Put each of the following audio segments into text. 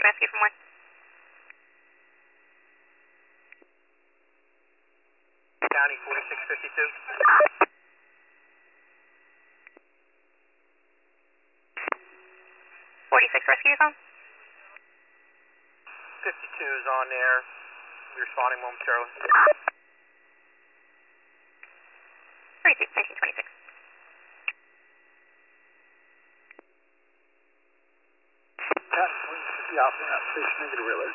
rescue from where? County 4652. 46 rescue phone? 52 is on there. We're responding momentarily. 32, 1926. The Alpha station negative relay.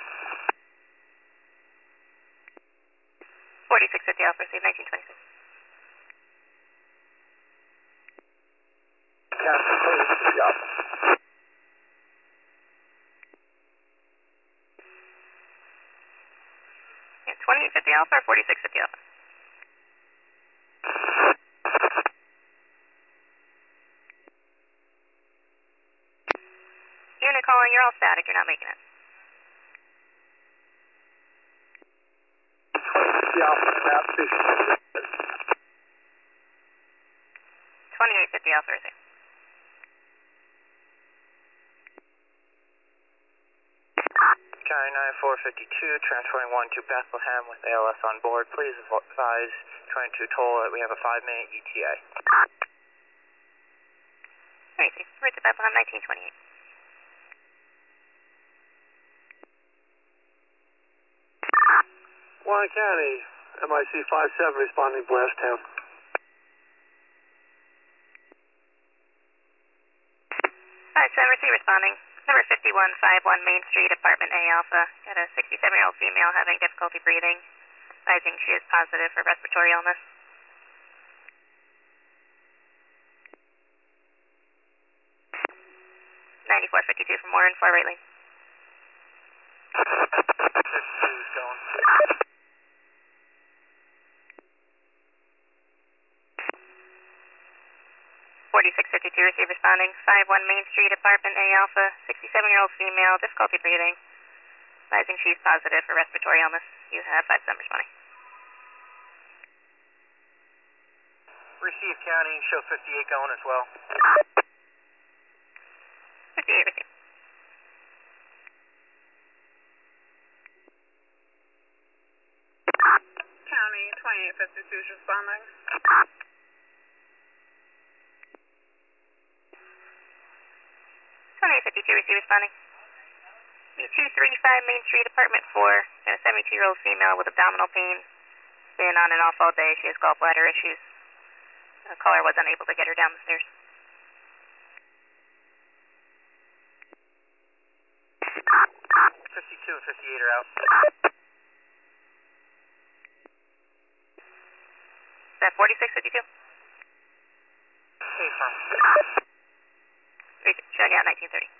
4650 Alpha, receive 1926. Captain 4650 Alpha. Yeah, 2850 Alpha or 4650 Alpha? Unit calling, you're all static, you're not making it. 2050 Alpha, map station. 2850 Alpha, receive. County 9452, transferring 1 to Bethlehem with ALS on board. Please advise trying to toll that we have a 5-minute ETA. 32, route to Bethlehem, 1928. Warren County, MIC 57 responding Blairstown. Alright, 7 receive responding. Number 5151 Main Street, apartment A Alpha. Got a 67-year-old female having difficulty breathing. Advising she is positive for respiratory illness. (9452) from Warren, far right lane. 52's going. 4652 receive responding. 51 Main Street, apartment A Alpha. 67-year-old female, difficulty breathing. Advising she's positive for respiratory illness. You have 57 responding. Receive County, show 58 going as well. 58 receive. County 2852 is responding. 2852 receive responding. 235 Main Street, apartment 4. Got a 72-year-old female with abdominal pain. Been on and off all day. She has gallbladder issues. The caller was unable to get her down the stairs. 52 and 58 are out. Is that 4652? Hey, firm. Showing out 1930.